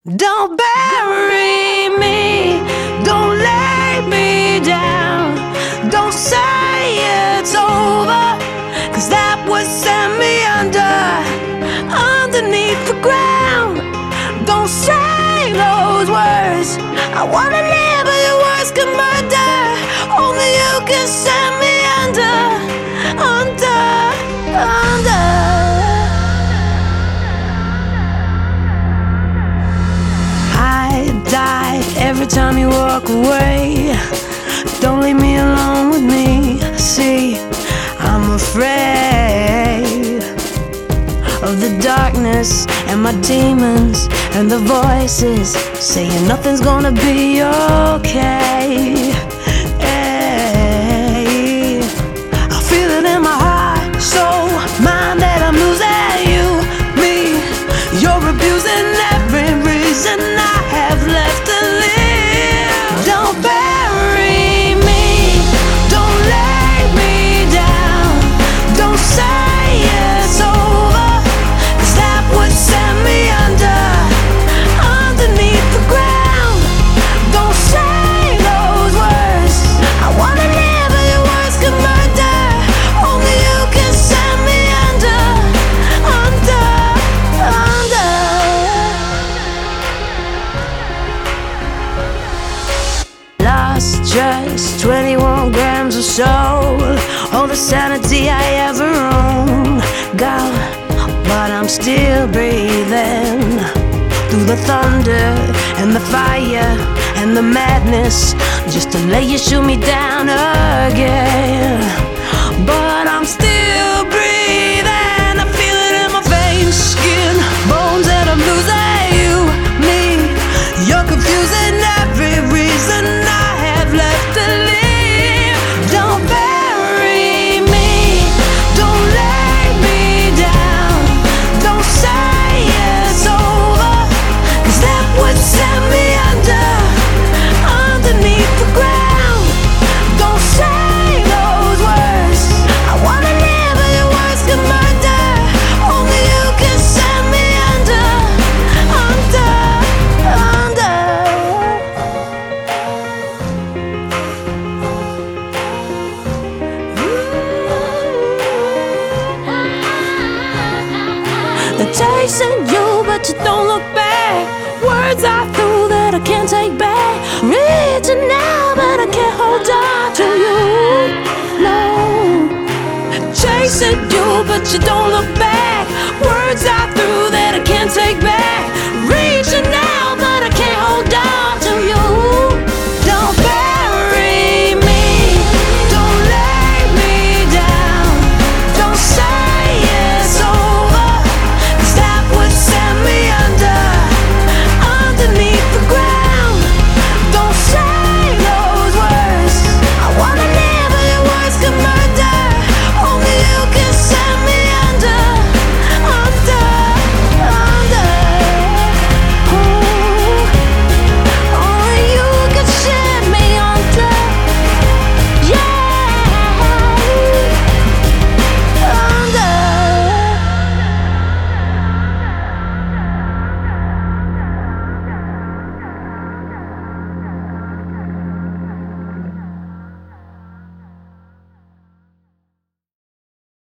Don't bury me, don't lay me down. Don't say it's over, 'cause that would send me underneath the ground. Don't say those words, I wanna live but your words can murder. Only you can send me under. Die every time you walk away. Don't leave me alone with me. See, I'm afraid of the darkness and my demons and the voices saying nothing's gonna be okay. Hey, I feel it in my heart, soul, mind that I'm losing you, me. You're abusing every reason I have left to live. Don't bury me, don't lay me down. Don't say it's over, 'cause that would send me underneath the ground. Don't say those words, I wanna live but your words can murder. Only you can send me under. Lost just 21 grams of soul, all the sanity I ever owned. God, but I'm still breathing through the thunder and the fire and the madness, just to let you shoot me down again. But I'm still breathing, I feel it in my veins, skin, bones, and I'm losing you, me. You're confusing every reason I have left to live. Don't bury me, don't lay me down. Don't say it's over, 'cause that would send me underneath the ground. Don't say those words, I wanna live but your words can murder. Only you can send me under. They're chasing you, but you don't look back. Words I threw that I can't take back. Reaching now, but I can't hold on to you. No, chasing you, but you don't look back.